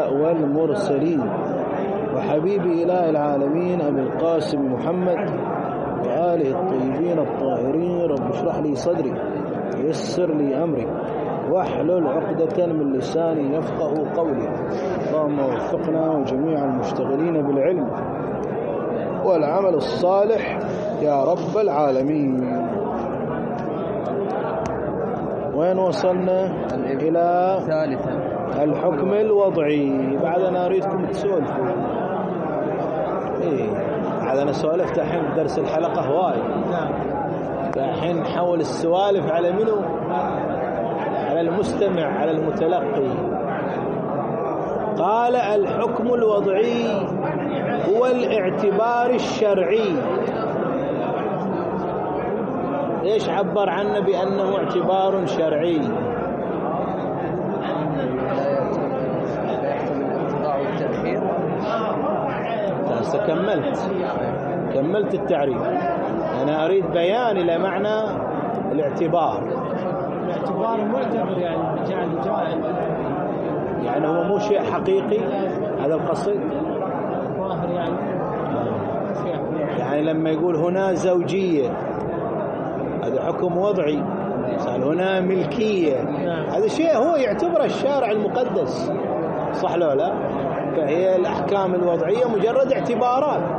الأنبياء والمرسلين وحبيب إله العالمين أبي القاسم محمد وآله الطيبين الطاهرين. رب اشرح لي صدري ويسر لي أمري واحلل عقدة من لساني يفقه قولي. اللهم وفقنا وجميع المشتغلين بالعلم والعمل الصالح يا رب العالمين. وين وصلنا؟ إلى الحكم الوضعي. بعد أنا أريدكم تسولفوا. بعد أنا سولفت الحين بدرس الحلقة هواي. الحين نحول السوالف على منو؟ على المستمع، على المتلقي. قال الحكم الوضعي هو الاعتبار الشرعي. ليش عبر عنه بأنه اعتبار شرعي؟ كملت التعريف. أنا أريد بيان إلى معنى الاعتبار. الاعتبار معتبر يعني هو مو شيء حقيقي، هذا القصد. ظاهر يعني لما يقول هنا زوجية هذا حكم وضعي. قال هنا ملكية هذا شيء هو يعتبره الشارع المقدس، صح لو لا؟ فهي الأحكام الوضعية مجرد اعتبارات.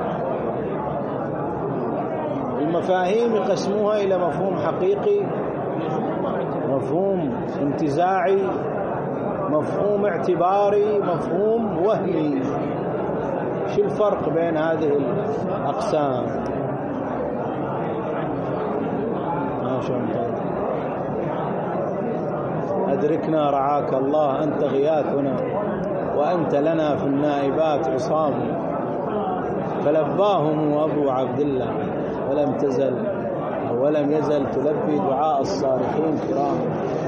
المفاهيم يقسموها إلى مفهوم حقيقي، مفهوم انتزاعي، مفهوم اعتباري، مفهوم وهمي. شو الفرق بين هذه الأقسام؟ ما شاء الله. أدركنا رعاك الله، أنت غياثنا وأنت لنا في النائبات عصام. فلباهم أبو عبد الله ولم يزل تلبي دعاء الصالحين كرام.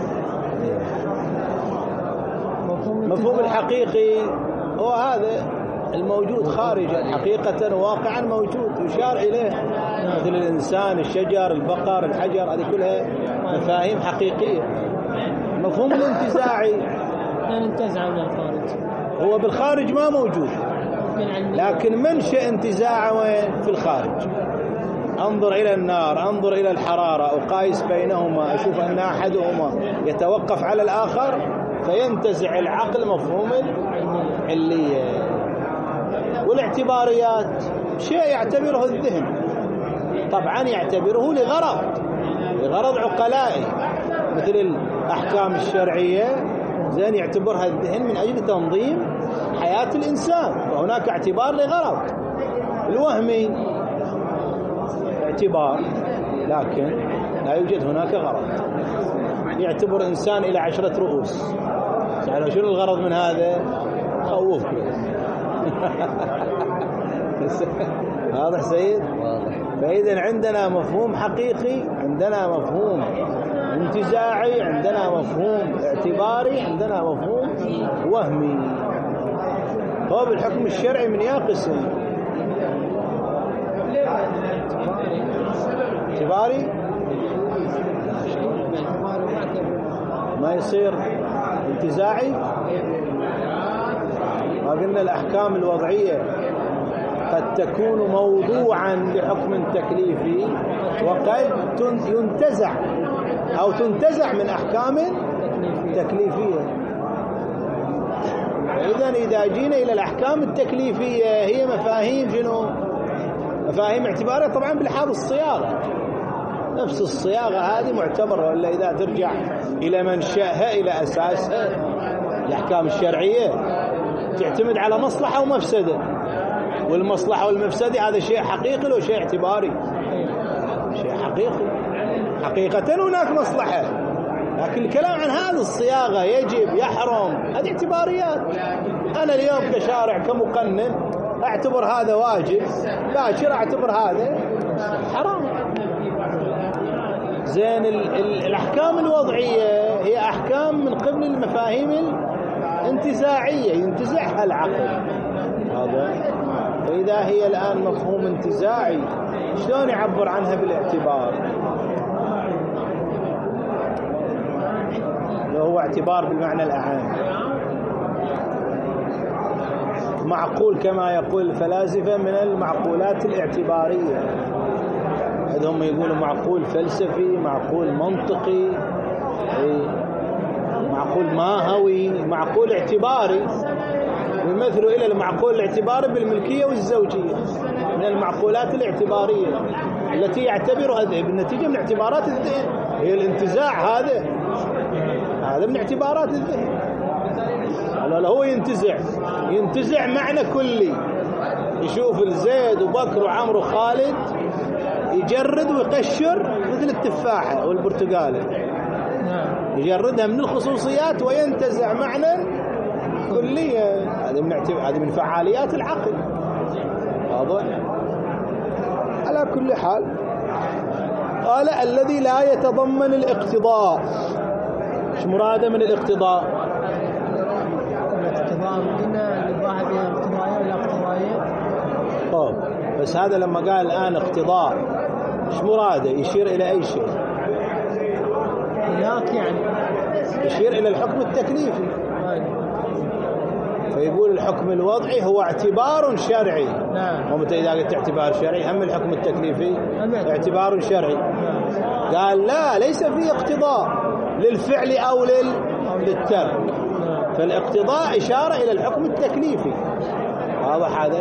مفهوم الحقيقي هو هذا الموجود خارجا، حقيقة واقعا موجود يشار إليه، مثل الإنسان، الشجر، البقر، الحجر، هذه كلها مفاهيم حقيقية. مفهوم الانتزاعي ينتزع من الخارج، هو بالخارج ما موجود، لكن منشأ انتزاعه وين؟ في الخارج. أنظر إلى النار، أنظر إلى الحرارة، أقايس بينهما، أشوف أن أحدهما يتوقف على الآخر فينتزع العقل مفهوم العلية. والاعتباريات شيء يعتبره الذهن، طبعا يعتبره لغرض عقلائي، مثل الأحكام الشرعية زين يعتبرها الذهن من أجل تنظيم حياة الإنسان، وهناك اعتبار لغرض. الوهمي اعتبار لكن لا يوجد هناك غرض. يعتبر إنسان إلى 10 رؤوس، يعني شنو الغرض من هذا؟ خوفك. واضح سيد؟ واضح. فإذا عندنا مفهوم حقيقي، عندنا مفهوم انتزاعي، عندنا مفهوم اعتباري، عندنا مفهوم وهمي. هو بالحكم الشرعي من يقسم اعتباري ما يصير انتزاعي. ما قلنا الأحكام الوضعية قد تكون موضوعا لحكم تكليفي، وقد ينتزع أو تنتزع من أحكام تكليفية. إذا جينا إلى الأحكام التكليفية هي مفاهيم شنو؟ مفاهيم اعتبارية، طبعا بلحاظ الصياغة. نفس الصياغة هذه معتبرة، ولا إذا ترجع إلى منشأها إلى أساسها. الأحكام الشرعية تعتمد على مصلحة ومفسدة، والمصلحة والمفسدة هذا شيء حقيقي لو شيء اعتباري؟ شيء حقيقي. حقيقة هناك مصلحة، لكن الكلام عن هذه الصياغة يجب يحرم هذه اعتباريات. أنا اليوم كشارع كمقنن أعتبر هذا واجب، باكر أعتبر هذا حرام. زين الأحكام الوضعية هي أحكام من قبل المفاهيم الانتزاعية ينتزعها العقل هذا. فإذا هي الآن مفهوم انتزاعي شلون يعبر عنها بالاعتبار؟ لو هو اعتبار بالمعنى الأعام. معقول كما يقول الفلاسفة من المعقولات الاعتبارية. هم يقولوا معقول فلسفي، معقول منطقي، معقول ماهوي، معقول اعتباري. يمثلوا إلى المعقول الاعتباري بالملكية والزوجية من المعقولات الاعتبارية التي يعتبرها بالنتيجة من اعتبارات الذهن. هي الانتزاع هذا من اعتبارات الذهن. هو ينتزع معنى كلي، يشوف الزيد وبكر وعمر وخالد يجرد ويقشر مثل التفاحة والبرتقالة، يجردها من الخصوصيات وينتزع معنى كلي. هذه من فعاليات العقل. واضح؟ على كل حال قال الذي لا يتضمن الاقتضاء. ايش مراده من الاقتضاء؟ الاقتضاء قلنا الواحد اقتضائية ولا اقتضائية. بس هذا لما قال الآن اقتضاء ايش مراده؟ يشير إلى أي شيء؟ يعني يشير إلى الحكم التكليفي. فيقول الحكم الوضعي هو اعتبار شرعي. نعم. ومتى إذا قلت اعتبار شرعي أما الحكم التكليفي اعتبار شرعي. قال لا، ليس فيه اقتضاء للفعل أو للترك. فالاقتضاء إشارة إلى الحكم التكليفي. واضح هذا؟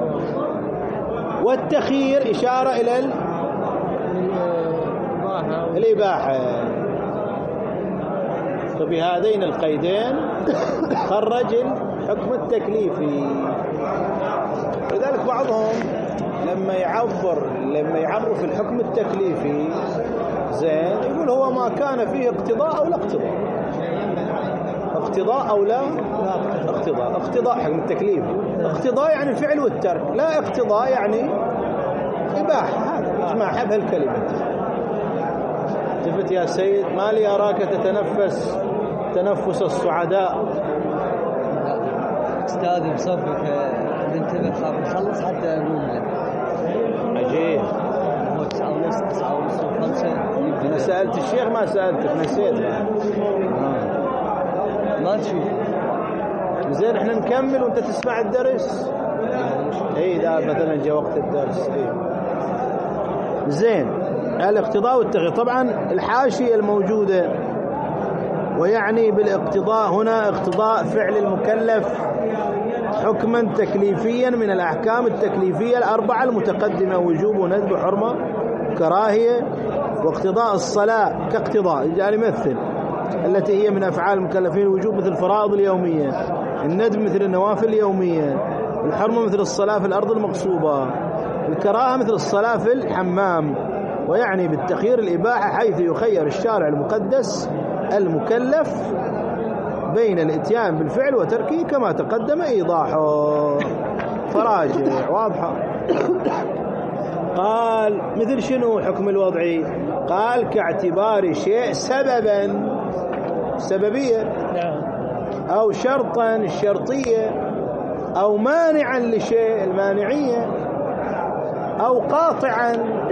والتخيير إشارة إلى الإباحة. فبهذين القيدين خرج الحكم التكليفي. لذلك بعضهم لما يعرف الحكم التكليفي زين يقول هو ما كان فيه اقتضاء أو لا اقتضاء، اقتضاء أو لا اقتضاء. اقتضاء حكم التكليف، اقتضاء يعني الفعل والترك، لا اقتضاء يعني إباحة. هذا إجماع بهالكلمة. التفت يا سيد، ما لي أراك تتنفس تنفس السعداء. أستاذي بصفك ننتبه خاف نخلص حتى أقول لك. عجيب. هو 9:30 9:30 أنا سألت الشيخ ما سألتك، نسيت. ما تشوف زين احنا نكمل وانت تسمع الدرس. اذا مثلا جاء وقت الدرس. زين. الاقتضاء والتغيير طبعا الحاشية الموجودة، ويعني بالاقتضاء هنا اقتضاء فعل المكلف حكما تكليفيا من الأحكام التكليفية الأربعة المتقدمة: وجوب وندب وحرمة كراهية. واقتضاء الصلاة كاقتضاء يعني مثل التي هي من أفعال المكلفين: الوجوب مثل الفرائض اليومية، الندب مثل النوافل اليومية، الحرمة مثل الصلاة في الأرض المغصوبة، الكراهة مثل الصلاة في الحمام. ويعني بالتخيير الإباحة حيث يخير الشارع المقدس المكلف بين الاتيان بالفعل وتركه كما تقدم إيضاحه. فراجع واضحة. قال مثل شنو حكم الوضعي؟ قال كاعتبار شيء سببا سببية، أو شرطا الشرطية، أو مانعا لشيء المانعية، أو قاطعا.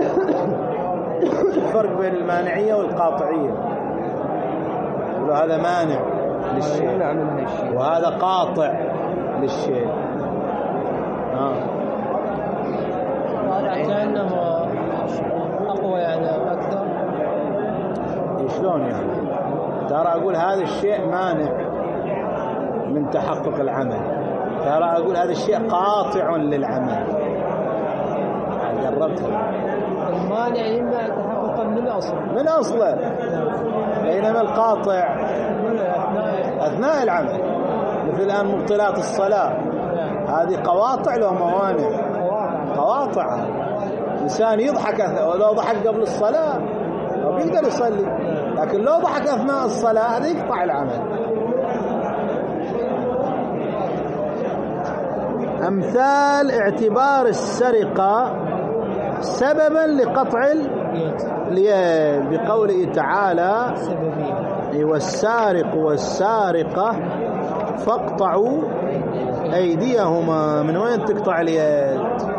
الفرق بين المانعية والقاطعية. يقولوا هذا مانع للشيء وهذا قاطع للشيء. هذا كأنه أقوى يعني أكثر. شلون يعني؟ ترى أقول هذا الشيء مانع من تحقق العمل، ترى أقول هذا الشيء قاطع للعمل. جربتها. المانع إما تحققا من أصله، بينما القاطع أثناء العمل. مثل الآن مبطلات الصلاة، هذه قواطع لو موانع. قواطع. إنسان يضحك ولو ضحك قبل الصلاة ما بيقدر يصلي، لكن لو ضحك أثناء الصلاة هذا يقطع العمل. أمثال اعتبار السرقة سببا لقطع اليد بقوله تعالى: والسارق والسارقة فاقطعوا أيديهما. من وين تقطع اليد؟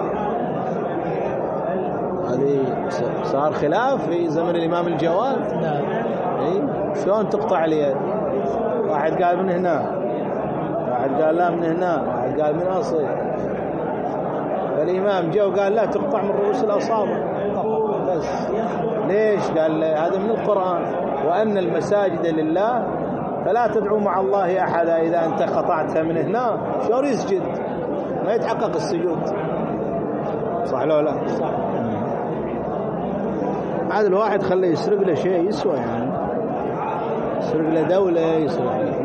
هذه صار خلاف في زمن الإمام الجواد. شلون تقطع اليد؟ واحد قال من هنا، واحد قال لا من هنا، واحد قال من أصل. فالإمام جاء وقال لا تقطع من رؤوس الأصابع بس. ليش؟ قال هذا من القرآن، وأن المساجد لله فلا تدعو مع الله أحدا. إذا أنت قطعتها من هنا شلون يسجد؟ ما يتحقق السجود. صح لو لا؟ صح. هذا الواحد خليه يسرق له شيء يسوى، يعني يسرق له دولة يسرق.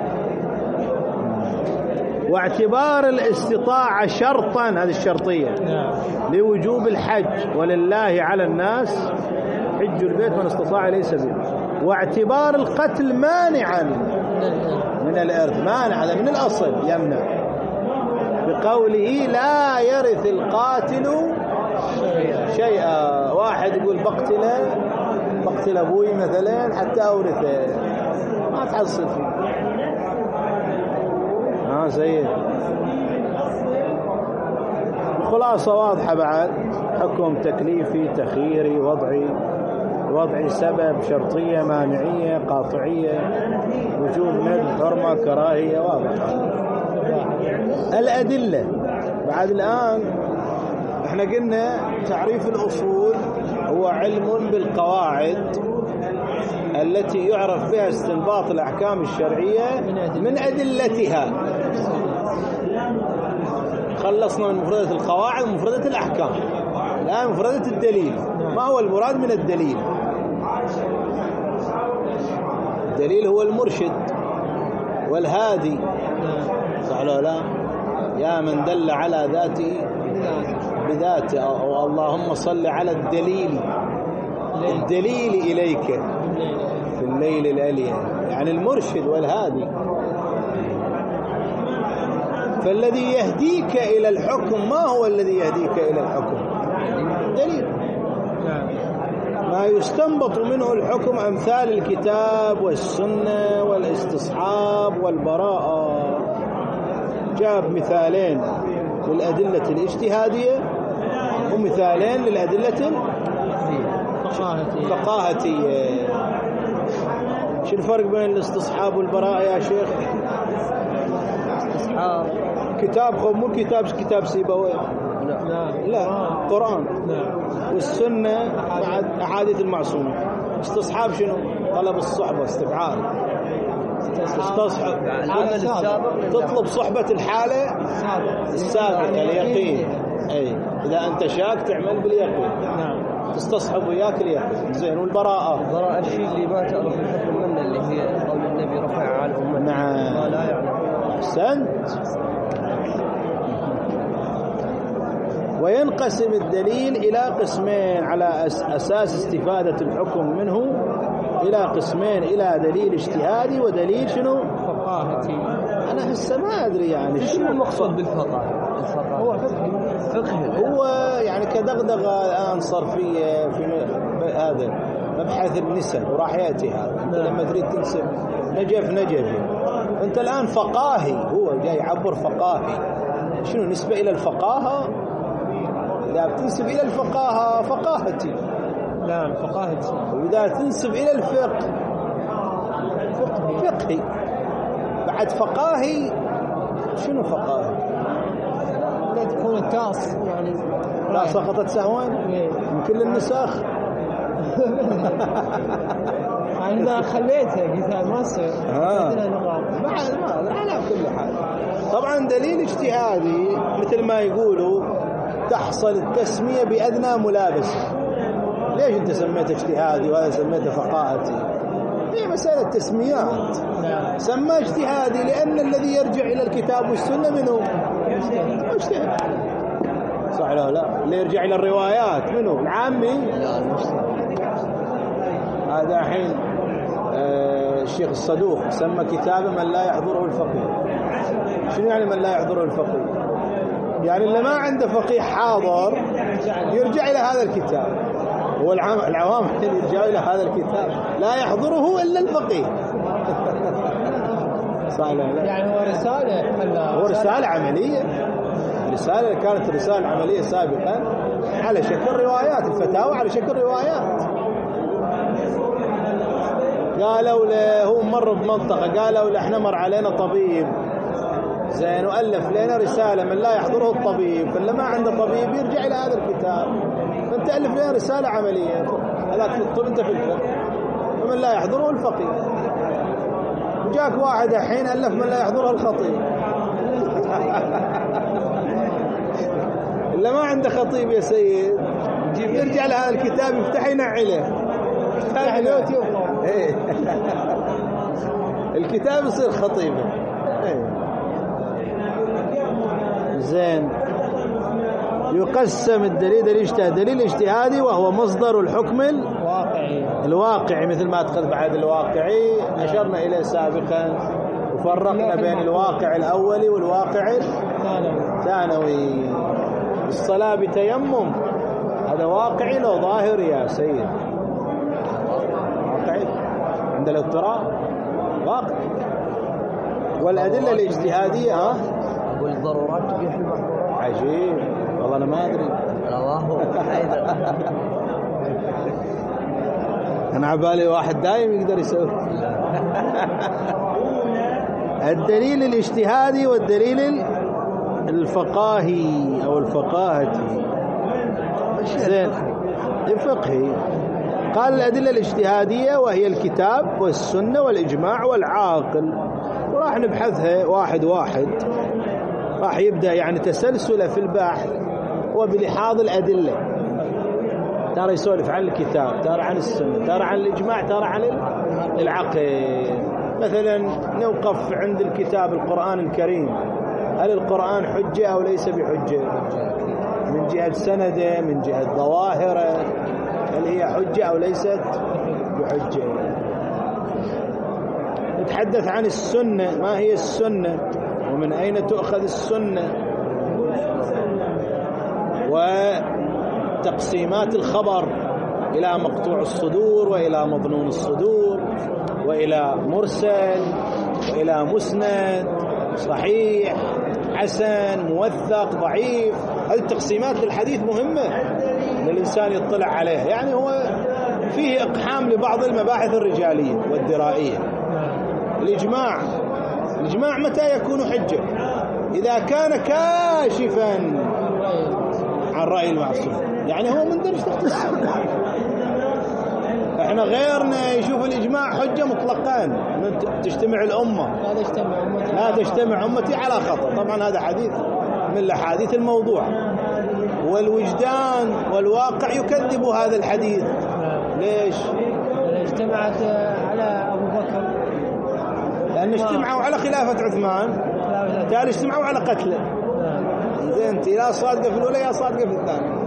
واعتبار الاستطاعة شرطا، هذه الشرطية لوجوب الحج، ولله على الناس حج البيت من استطاع إليه سبيلا. واعتبار القتل مانعا من الإرث، مانع هذا من الأصل يمنع، بقوله لا يرث القاتل شيئا. واحد يقول بقتل أبوي مثلا حتى أورثه، ما تحصل فيه. سيد. خلاصة واضحة بعد. حكم تكليفي تخييري وضعي سبب، شرطية مانعية قاطعية، وجوب ندب حرمة كراهية، واضحة. الأدلة بعد. الآن احنا قلنا تعريف الأصول هو علم بالقواعد التي يعرف بها استنباط الأحكام الشرعية من أدلتها. خلصنا من مفردة القواعد ومفردة الأحكام، الآن مفردة الدليل. ما هو المراد من الدليل؟ الدليل هو المرشد والهادي، صح ولا لا؟ يا من دل على ذاته بذاته، أو اللهم صل على الدليل إليك في الليل الأليل، يعني المرشد والهادي. فالذي يهديك إلى الحكم، ما هو الذي يهديك إلى الحكم؟ دليل. ما يستنبط منه الحكم أمثال الكتاب والسنة والاستصحاب والبراءة. جاب مثالين للأدلة الاجتهادية ومثالين للأدلة الفقاهتية. شو الفرق بين الاستصحاب والبراءة يا شيخ؟ استصحاب كتاب مو كتاب سيبويه، لا قرآن والسنة مع أحاديث المعصومة. استصحاب شنو؟ طلب الصحبة، استفعال، استصحب تطلب صحبة الحالة السابقة اليقين. أي إذا أنت شاك تعمل باليقين، تستصحب وياك اليقين. زين. والبراءة الشيء اللي ما تعرف الحكم منه، اللي هي قول النبي رفع على الأمة. نعم. لا يعلم. أحسنت. وينقسم الدليل إلى قسمين على أساس استفادة الحكم منه، إلى قسمين: إلى دليل اجتهادي ودليل شنو؟ فقاهتي. أنا هسه ما أدري يعني شنو المقصود بالفقه؟ هو فقه، هو يعني كدغدغة الآن صار في هذا مبحث النسب وراح يأتي هذا. أنت لما تريد تنسب نجفي، أنت الآن فقاهي، هو جاي يعبر فقاهي. شنو نسبة إلى الفقاهة؟ إذا بتنسب إلى الفقاهة فقاهتي. نعم فقاهتي. وإذا تنسب إلى الفقه فقهي. بعد فقاهي شنو فقاهي؟ لا تكون التاس يعني لا سقطت سهوا من كل النساخ. أنا خليتها قلت ما تصير. ما على كل حال. طبعا دليل اجتهادي مثل ما يقولوا تحصل التسمية بأدنى ملابسة. ليش أنت سميته اجتهادي وهذا سميته فقاهتي؟ هي مسألة تسميات. سمى اجتهادي لأن الذي يرجع إلى الكتاب والسنة منه مجتهد، صح لا؟ اللي يرجع إلى الروايات منه العامي. هذا حين الشيخ الصدوق سمى كتابه من لا يحضره الفقيه. شنو يعني من لا يحضره الفقيه؟ يعني اللي ما عنده فقيه حاضر يرجع إلى هذا الكتاب. هو العوام يرجعوا إلى هذا الكتاب لا يحضره إلا الفقيه. صح لا؟ يعني هو رسالة، هو رسالة عملية. رسالة كانت رسالة عملية سابقا على شكل روايات، الفتاوى على شكل روايات. قالوا له هو مر بمنطقة، قالوا له احنا مر علينا طبيب زين، وألف لنا رسالة من لا يحضره الطبيب، فاللي ما عنده طبيب يرجع إلى هذا الكتاب. فأنت ألف لنا رسالة عملية، هذاك في الطب أنت في الفقه، ومن لا يحضره الفقيه. جاك واحد الحين ألف من لا يحضره الخطيب. اللي ما عنده خطيب يا سيد يرجع لهذا الكتاب يفتح ينعله. الكتاب يصير خطيبه. زين. يقسم الدليل دليل اجتهادي وهو مصدر الحكم الواقعي مثل ما أدخل بعد الواقعي أشرنا إليه سابقا، وفرقنا بين الواقع الأولي والواقع الثانوي. الصلاة بتيمم هذا واقعي لو ظاهر يا سيد؟ واقعي عند الاضطراب واقع. والأدلة الاجتهادية والضرورات تبيح المحظورات. عجيب والله أنا ما أدري. أنا عبالي واحد دايم يقدر يسوي. الدليل الاجتهادي والدليل الفقاهي أو الفقاهتي. زين. الفقهي قال الأدلة الاجتهادية وهي الكتاب والسنة والإجماع والعاقل، وراح نبحثها واحد واحد. راح يبدأ يعني تسلسله في البحث وبلحاظ الأدلة. ترى يسولف عن الكتاب، ترى عن السنة، ترى عن الإجماع، ترى عن العقل. مثلا نوقف عند الكتاب القرآن الكريم، هل القرآن حجة أو ليس بحجة؟ من جهة سنده، من جهة ظواهره، هل هي حجة أو ليست بحجة؟ نتحدث عن السنة، ما هي السنة ومن أين تؤخذ السنة، وتقسيمات الخبر إلى مقطوع الصدور وإلى مظنون الصدور وإلى مرسل وإلى مسند، صحيح، حسن، موثق، ضعيف. هذه التقسيمات للحديث مهمة أن الإنسان يطلع عليها. يعني هو فيه إقحام لبعض المباحث الرجالية والدرائية. الإجماع متى يكون حجة؟ إذا كان كاشفا عن رأي المعصوم، يعني هو من درجة تحت السنة. احنا غيرنا يشوف الإجماع حجة مطلقا، تجتمع الأمة، لا تجتمع أمتي على خطأ. طبعا هذا حديث من الأحاديث الموضوع، والوجدان والواقع يكذب هذا الحديث. ليش؟ اجتمعت على أبو بكر، لأن اجتمعوا على خلافة عثمان، قال اجتمعوا على قتله. زين، انت لا صادقة في الأولى يا صادقة في الثانية.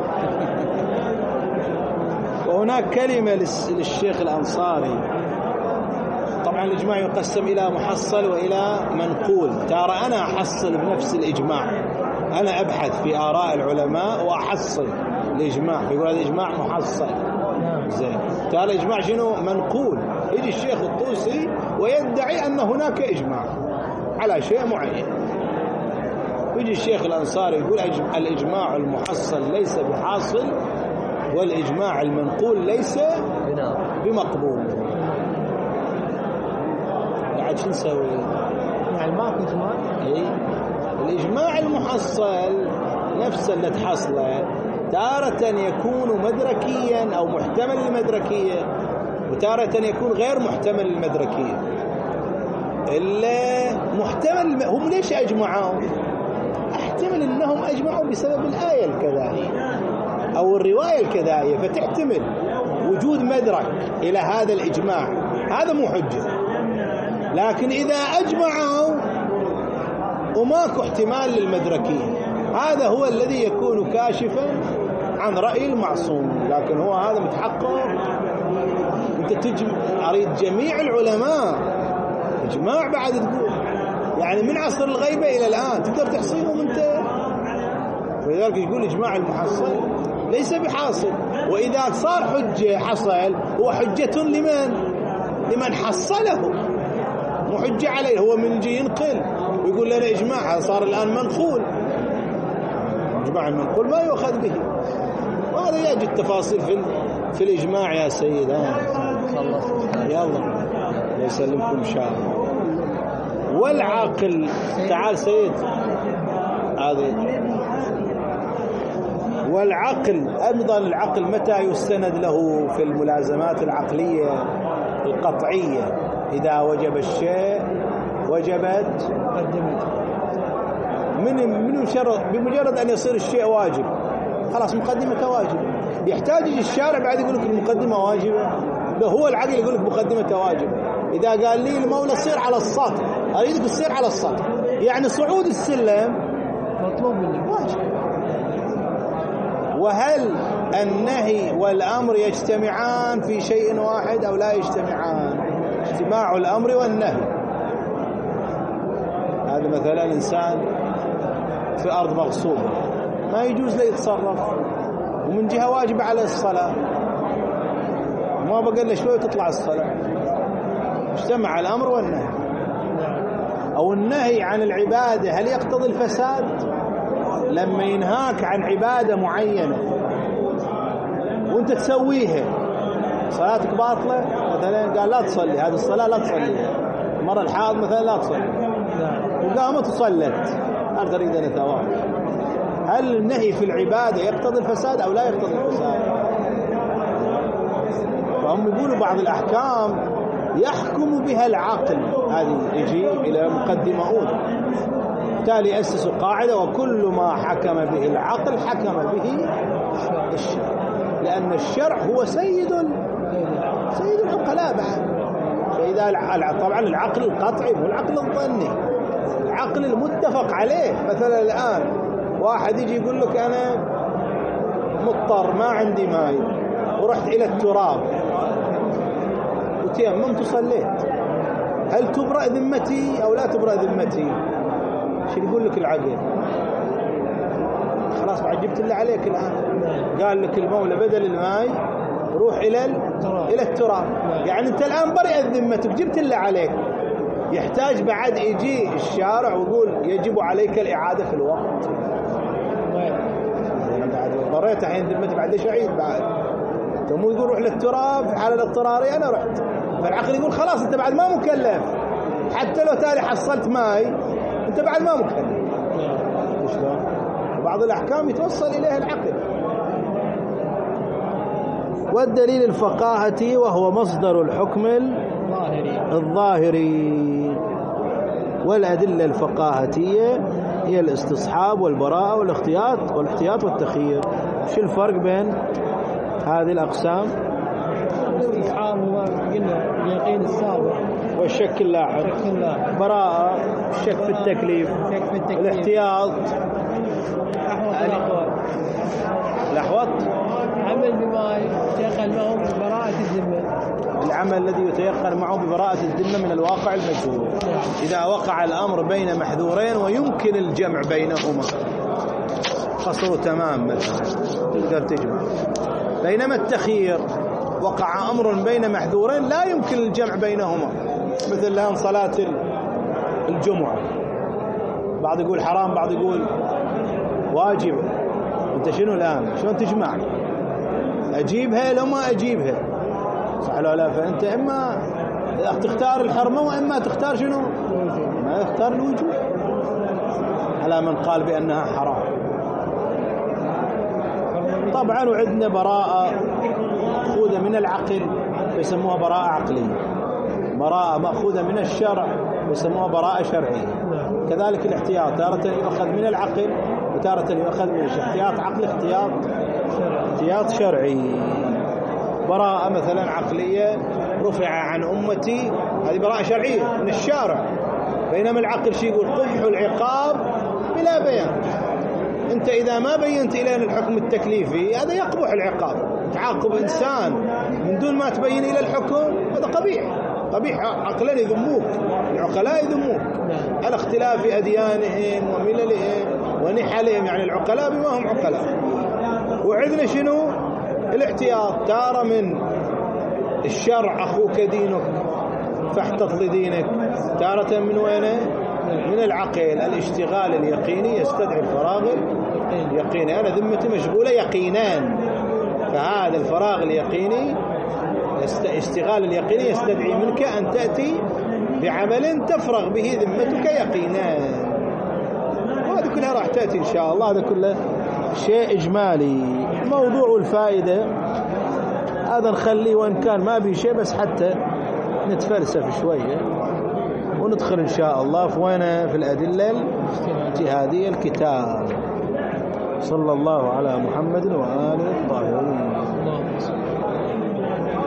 وهناك كلمة للشيخ الأنصاري. طبعا الإجماع يقسم إلى محصل وإلى منقول. ترى أنا أحصل بنفس الإجماع، أنا أبحث في آراء العلماء وأحصل الإجماع، فيقول هذا إجماع محصل. زين، ترى الإجماع شنو؟ منقول. يجي الشيخ الطوسي ويدعي أن هناك إجماع على شيء معين، ويجي الشيخ الأنصاري يقول الإجماع المحصل ليس بحاصل، والإجماع المنقول ليس بمقبول. قاعد شو نسوي؟ يعني ماكو إجماع. الإجماع المحصل نفسه اللي تحصله تارة يكون مدركيا أو محتمل للمدركية، وتارة يكون غير محتمل للمدركية. المحتمل هم ليش أجمعوا؟ احتمل أنهم أجمعوا بسبب الآية الكذائية أو الرواية الكذائية، فتحتمل وجود مدرك إلى هذا الإجماع، هذا مو حجة. لكن إذا أجمعوا وماكو احتمال للمدركية، هذا هو الذي يكون كاشفا عن رأي المعصوم. لكن هو هذا متحقق. أنت أريد جميع العلماء إجماع بعد تقول، يعني من عصر الغيبة إلى الآن تقدر تحصيهم أنت. ولذلك يقول إجماع المحصل ليس بحاصل. وإذا صار حجة حصل هو حجة لمن حصله، مو حجة عليه. هو من يجي ينقل ويقول لنا إجماع، صار الآن منقول. إجماع المنقول ما يؤخذ به، وهذا يجي التفاصيل في الإجماع يا سيد. يلا يسلمكم إن شاء الله. والعقل. تعال سيد هذه. والعقل أيضا، العقل متى يستند له في الملازمات العقلية القطعية؟ إذا وجب الشيء وجبت من شرط، بمجرد أن يصير الشيء واجب خلاص مقدمة واجب. يحتاج الشارع بعد يقول لك المقدمة واجبة؟ لو هو العقل يقول لك مقدمة واجب. إذا قال لي المولى سير على السطح، أريدك تسير على السطح، يعني صعود السلم مطلوب منك واجب. وهل النهي والأمر يجتمعان في شيء واحد أو لا يجتمعان؟ اجتماع الأمر والنهي. هذا مثلا إنسان في أرض مغصوبة ما يجوز له يتصرف، ومن جهة واجبة على الصلاة، ما بقى له شوي وتطلع الصلاة. اجتمع الأمر والنهي. أو النهي عن العبادة هل يقتضي الفساد؟ لما ينهاك عن عبادة معينة وانت تسويها صلاتك باطلة، مثلا قال لا تصلي هذه الصلاة، لا تصلي مرة الحائض مثلا لا تصلي، وقامت وصلت، هل تريد أن ثواب؟ هل النهي في العبادة يقتضي الفساد أو لا يقتضي الفساد؟ فهم يقولوا بعض الأحكام يحكم بها العقل، هذه يجي إلى مقدمة أولى. بالتالي أسسوا قاعدة: وكل ما حكم به العقل حكم به الشرع، لأن الشرع هو سيد العقلاء بعد. فإذا طبعا العقل القطعي والعقل الظني، العقل المتفق عليه. مثلا الآن واحد يجي يقول لك أنا مضطر ما عندي ماء ورحت إلى التراب وتيممت وصليت، هل تبرأ ذمتي أو لا تبرأ ذمتي؟ شو يقول لك العقل؟ خلاص بعد جبت اللي عليك الآن. قال لك المولى بدل الماء روح إلى التراب، يعني أنت الآن برئت ذمتك، جبت اللي عليك. يحتاج بعد يجي الشارع ويقول يجب عليك الإعادة في الوقت. بريت الحين ذمتي بعد ليش أعيد بعد؟ ثم يقول روح للتراب على الاضطراري، أنا رحت. فالعقل يقول خلاص أنت بعد ما مكلف، حتى لو تالي حصلت ماي أنت بعد ما مكلف. بعض الأحكام يتوصل إليها العقل. والدليل الفقاهة وهو مصدر الحكم الظاهري. والأدلة الفقاهتية هي الاستصحاب والبراءة والاحتياط والتخيير. شو الفرق بين هذه الأقسام؟ الاستصحاب هو قلنا اليقين السابق والشك اللاحق. براءة الشك في التكليف. الاحتياط الأحوط عمل بما يتيقن معه ببراءة الذمة، العمل الذي يتيقن معه ببراءة الذمة من الواقع المجهول. إذا وقع الأمر بين محذورين ويمكن الجمع بينهما، خسروا تمام مثلا تقدر تجمع. بينما التخيير وقع أمر بين محذورين لا يمكن الجمع بينهما، مثل الآن صلاة الجمعة، بعض يقول حرام بعض يقول واجب. أنت شنو الآن؟ شلون تجمع؟ أجيبها لو ما أجيبها، صح ولا لا؟ فأنت إما تختار الحرمة وإما تختار شنو؟ ما يختار الوجوب، على من قال بأنها حرام. طبعا وعندنا براءة مأخوذة من العقل يسموها براءة عقلية، براءة مأخوذة من الشرع يسموها براءة شرعية. كذلك الاحتياط تارة يؤخذ من العقل وتارة يؤخذ من الشرع. احتياط عقل، احتياط شرعي. براءة مثلا عقلية رفع عن أمتي، هذه براءة شرعية من الشارع. بينما العقل شيء يقول قبح العقاب بلا بيان. أنت إذا ما بينت إلينا الحكم التكليفي هذا يقبح العقاب. تعاقب إنسان من دون ما تبين إلى الحكم هذا قبيح عقلا يذموك، العقلاء يذموك على اختلاف أديانهم ومللهم ونحلهم، يعني العقلاء بما هم عقلاء. وعندنا شنو؟ الاحتياط تارة من الشرع أخوك دينك فاحتفظ لدينك، تارة من وينه؟ من العقل. الاشتغال اليقيني يستدعي الفراغ اليقيني. أنا ذمتي مشغولة يقينان، فهذا الفراغ اليقيني اشتغال اليقيني يستدعي منك أن تأتي بعمل تفرغ به ذمتك يقينا. وهذه كلها راح تأتي إن شاء الله. هذا كله شيء إجمالي. الموضوع والفائدة هذا نخليه وإن كان ما به شيء، بس حتى نتفلسف شوية وندخل إن شاء الله في وين في الأدلة الاجتهادية الكتاب. صلى الله على محمد وآله الطاهرين.